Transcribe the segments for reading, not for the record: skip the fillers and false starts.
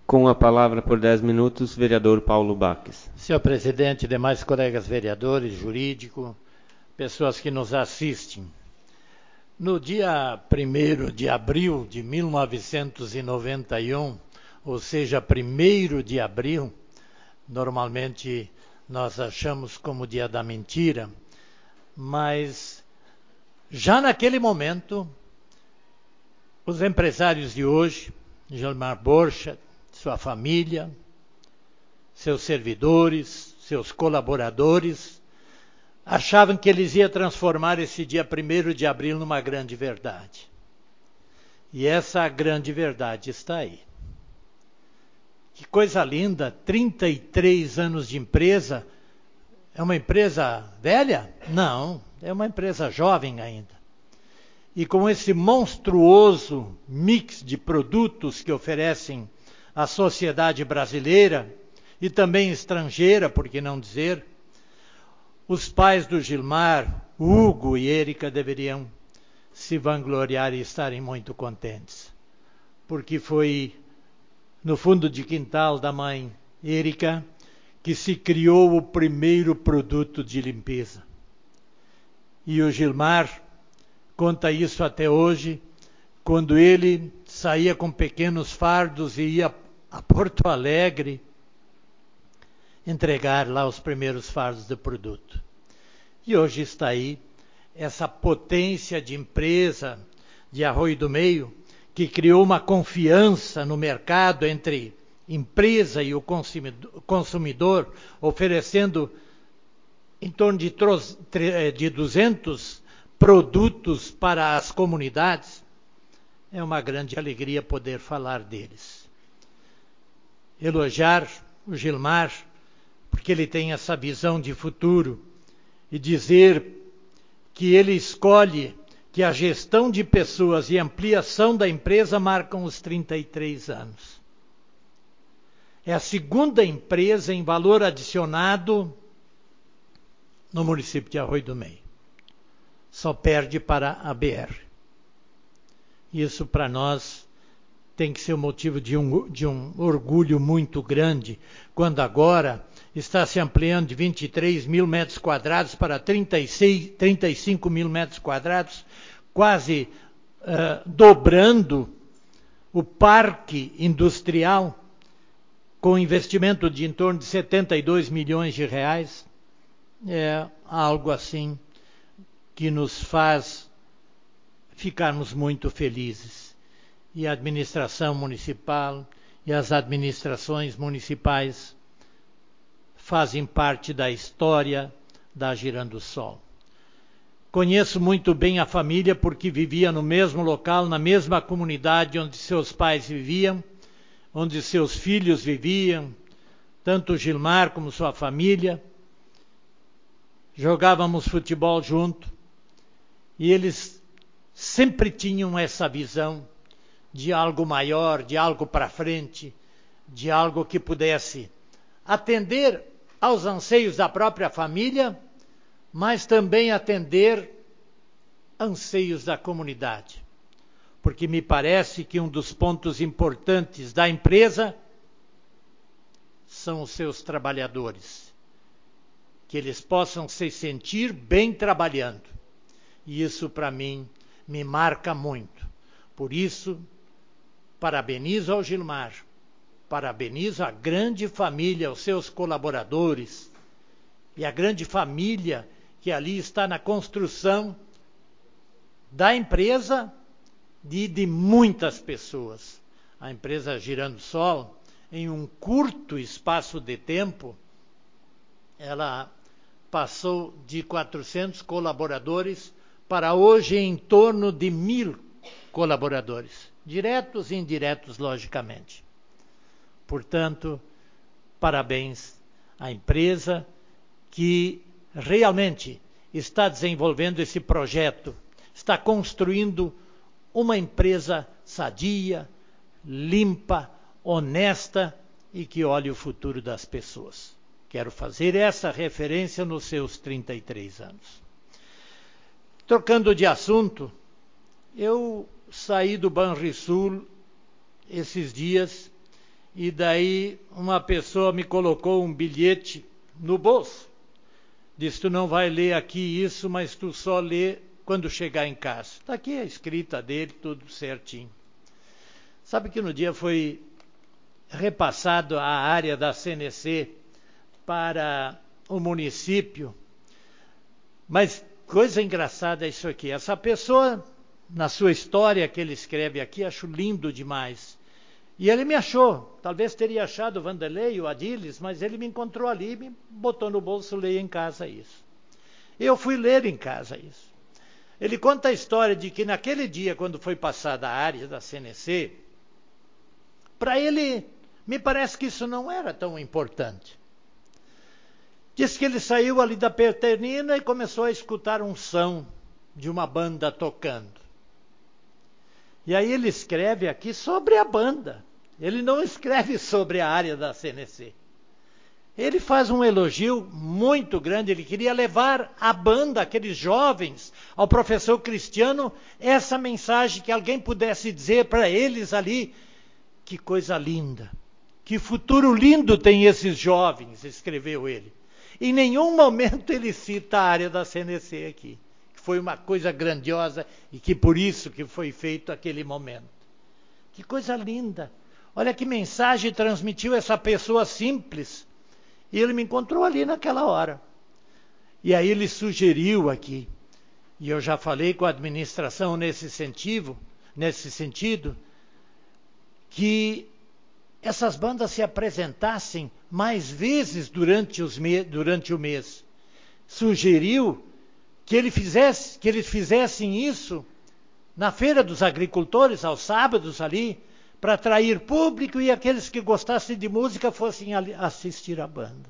Com a palavra por 10 minutos, vereador Paulo Baques. Senhor presidente, demais colegas vereadores, jurídico, pessoas que nos assistem. No dia 1º de abril de 1991, ou seja, 1º de abril, normalmente nós achamos como dia da mentira, mas já naquele momento, os empresários de hoje, Gilmar Borchardt, sua família, seus servidores, seus colaboradores, achavam que eles iam transformar esse dia 1º de abril numa grande verdade. E essa grande verdade está aí. Que coisa linda, 33 anos de empresa. É uma empresa velha? Não, é uma empresa jovem ainda. E com esse monstruoso mix de produtos que oferecem à sociedade brasileira e também estrangeira, por que não dizer, os pais do Gilmar, Hugo e Érica deveriam se vangloriar e estarem muito contentes, porque foi no fundo de quintal da mãe Érica que se criou o primeiro produto de limpeza. E o Gilmar conta isso até hoje, quando ele saía com pequenos fardos e ia a Porto Alegre entregar lá os primeiros fardos de produto. E hoje está aí essa potência de empresa de Arroio do Meio, que criou uma confiança no mercado entre empresa e o consumidor, oferecendo em torno de 200 produtos para as comunidades. É uma grande alegria poder falar deles. Elogiar o Gilmar, porque ele tem essa visão de futuro, e dizer que ele escolhe que a gestão de pessoas e ampliação da empresa marcam os 33 anos. É a segunda empresa em valor adicionado no município de Arroio do Meio. Só perde para a BR. Isso para nós tem que ser um motivo de um orgulho muito grande, quando agora está se ampliando de 23 mil metros quadrados para 35 mil metros quadrados, quase dobrando o parque industrial, com investimento de em torno de 72 milhões de reais. É algo assim que nos faz ficarmos muito felizes. E a administração municipal e as administrações municipais fazem parte da história da Girandossol. Conheço muito bem a família porque vivia no mesmo local, na mesma comunidade onde seus pais viviam, onde seus filhos viviam, tanto o Gilmar como sua família. Jogávamos futebol junto e eles sempre tinham essa visão de algo maior, de algo para frente, de algo que pudesse atender aos anseios da própria família, mas também atender anseios da comunidade. Porque me parece que um dos pontos importantes da empresa são os seus trabalhadores. Que eles possam se sentir bem trabalhando. E isso, para mim, me marca muito. Por isso, parabenizo ao Gilmar, parabenizo a grande família, os seus colaboradores e a grande família que ali está na construção da empresa e de muitas pessoas. A empresa Girandossol, em um curto espaço de tempo, ela passou de 400 colaboradores para hoje em torno de 1.000 colaboradores, diretos e indiretos, logicamente. Portanto, parabéns à empresa que realmente está desenvolvendo esse projeto, está construindo uma empresa sadia, limpa, honesta e que olhe o futuro das pessoas. Quero fazer essa referência nos seus 33 anos. Trocando de assunto, eu saí do Banrisul esses dias e daí uma pessoa me colocou um bilhete no bolso. Disse, tu não vai ler aqui isso, mas tu só lê quando chegar em casa. Está aqui a escrita dele, tudo certinho. Sabe que no dia foi repassado a área da CNC para o município, mas coisa engraçada é isso aqui. Essa pessoa, na sua história que ele escreve aqui, acho lindo demais. E ele me achou, talvez teria achado o Vanderlei, o Adilis, mas ele me encontrou ali, me botou no bolso, leia em casa isso. Eu fui ler em casa isso. Ele conta a história de que naquele dia, quando foi passada a área da CNC, para ele, me parece que isso não era tão importante. Diz que ele saiu ali da Perternina e começou a escutar um som de uma banda tocando. E aí ele escreve aqui sobre a banda. Ele não escreve sobre a área da CNC. Ele faz um elogio muito grande. Ele queria levar a banda, aqueles jovens, ao professor Cristiano, essa mensagem que alguém pudesse dizer para eles ali. Que coisa linda. Que futuro lindo tem esses jovens, escreveu ele. Em nenhum momento ele cita a área da CNC aqui. Foi uma coisa grandiosa e que por isso que foi feito aquele momento. Que coisa linda. Olha que mensagem transmitiu essa pessoa simples. E ele me encontrou ali naquela hora. E aí ele sugeriu aqui, e eu já falei com a administração nesse sentido, que essas bandas se apresentassem mais vezes durante o mês. Sugeriu que eles fizessem isso na Feira dos Agricultores, aos sábados ali, para atrair público e aqueles que gostassem de música fossem assistir a banda.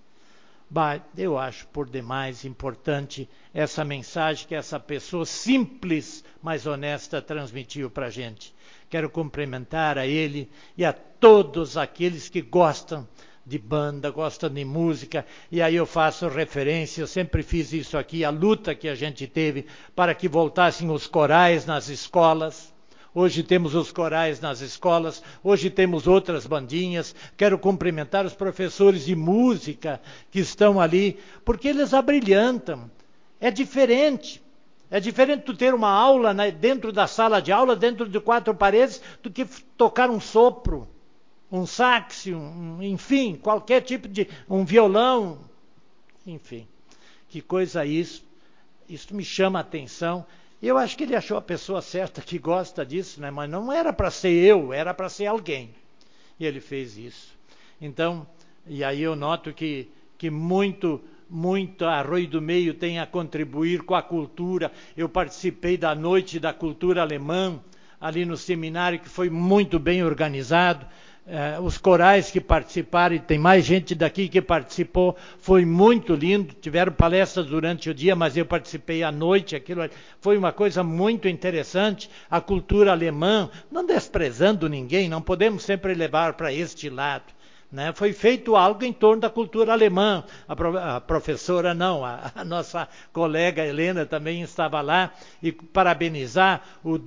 Bah, eu acho por demais importante essa mensagem que essa pessoa simples, mas honesta, transmitiu para a gente. Quero cumprimentar a ele e a todos aqueles que gostam de banda, gostam de música, e aí eu faço referência, eu sempre fiz isso aqui, a luta que a gente teve para que voltassem os corais nas escolas. Hoje temos os corais nas escolas, hoje temos outras bandinhas. Quero cumprimentar os professores de música que estão ali, porque eles abrilhantam. É diferente. É diferente tu ter uma aula dentro da sala de aula, dentro de 4 paredes, do que tocar um sopro, um sax, enfim, qualquer tipo de... um violão, enfim. Que coisa isso. Isso me chama a atenção. Eu acho que ele achou a pessoa certa que gosta disso, né? Mas não era para ser eu, era para ser alguém. E ele fez isso. Então, e aí eu noto que muito Arroio do Meio tem a contribuir com a cultura. Eu participei da Noite da Cultura Alemã, ali no seminário, que foi muito bem organizado. Os corais que participaram, e tem mais gente daqui que participou, foi muito lindo. Tiveram palestras durante o dia, mas eu participei à noite. Aquilo foi uma coisa muito interessante. A cultura alemã, não desprezando ninguém, não podemos sempre levar para este lado. Né? Foi feito algo em torno da cultura alemã. A professora não, a nossa colega Helena também estava lá, e parabenizar o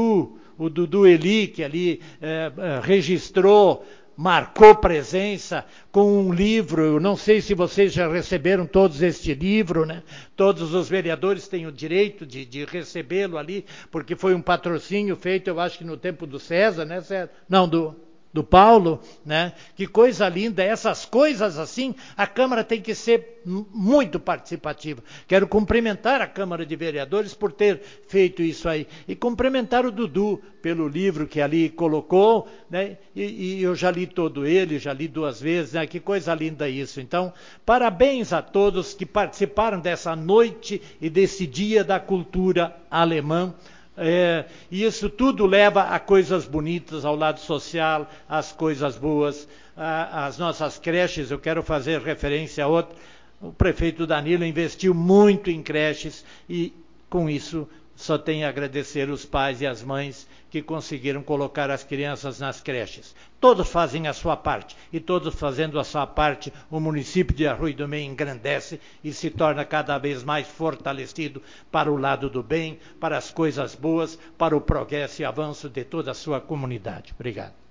Dudu Eli, que ali registrou, marcou presença com um livro. Eu não sei se vocês já receberam todos este livro, né? Todos os vereadores têm o direito de recebê-lo ali, porque foi um patrocínio feito, eu acho que no tempo do César, né, César? Não, do Paulo, né? Que coisa linda, essas coisas assim, a Câmara tem que ser muito participativa. Quero cumprimentar a Câmara de Vereadores por ter feito isso aí, e cumprimentar o Dudu pelo livro que ali colocou, né? E eu já li todo ele, já li 2 vezes, né? Que coisa linda isso. Então, parabéns a todos que participaram dessa noite e desse dia da cultura alemã. E isso tudo leva a coisas bonitas, ao lado social, às coisas boas, às nossas creches. Eu quero fazer referência a outra. O prefeito Danilo investiu muito em creches e, com isso, só tenho a agradecer os pais e as mães que conseguiram colocar as crianças nas creches. Todos fazem a sua parte, e todos fazendo a sua parte, o município de Arroio do Meio engrandece e se torna cada vez mais fortalecido para o lado do bem, para as coisas boas, para o progresso e avanço de toda a sua comunidade. Obrigado.